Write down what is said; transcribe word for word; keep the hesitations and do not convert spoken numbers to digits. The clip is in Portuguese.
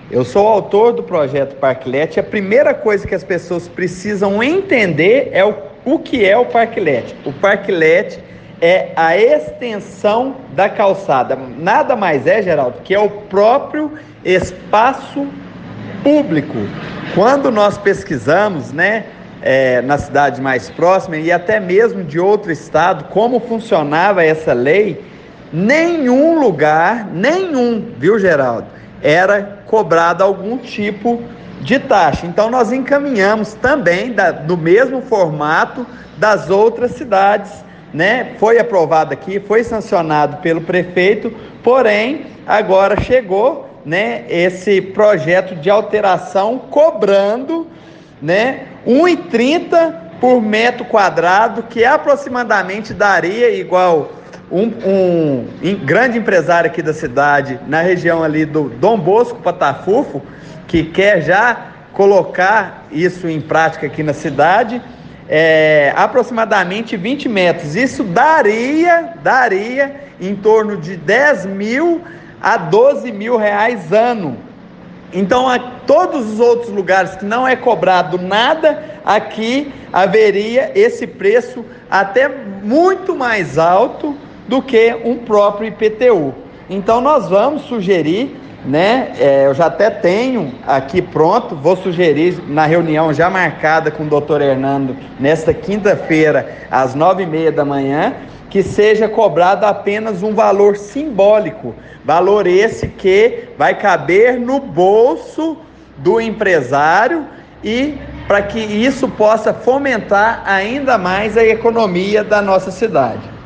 Eu sou o autor do projeto Parklet. A primeira coisa que as pessoas precisam entender é o, o que é o Parklet. O Parklet é a extensão da calçada. Nada mais é, Geraldo, que é o próprio espaço público. Quando nós pesquisamos, né, é, na cidade mais próxima e até mesmo de outro estado, como funcionava essa lei, nenhum lugar, nenhum, viu, Geraldo, era cobrado algum tipo de taxa. Então nós encaminhamos também da, do mesmo formato das outras cidades, né? Foi aprovado aqui, foi sancionado pelo prefeito, porém agora chegou, né, esse projeto de alteração cobrando, né, um real e trinta centavos por metro quadrado, que aproximadamente daria igual Um, um, um grande empresário aqui da cidade, na região ali do Dom Bosco, Patafufo, que quer já colocar isso em prática aqui na cidade, é, aproximadamente vinte metros. Isso daria, daria em torno de dez mil a doze mil reais ano. Então, a todos os outros lugares que não é cobrado nada, aqui haveria esse preço até muito mais alto do que um próprio I P T U. Então nós vamos sugerir, né, é, eu já até tenho aqui pronto, vou sugerir na reunião já marcada com o doutor Hernando, nesta quinta-feira, às nove e meia da manhã, que seja cobrado apenas um valor simbólico, valor esse que vai caber no bolso do empresário e para que isso possa fomentar ainda mais a economia da nossa cidade.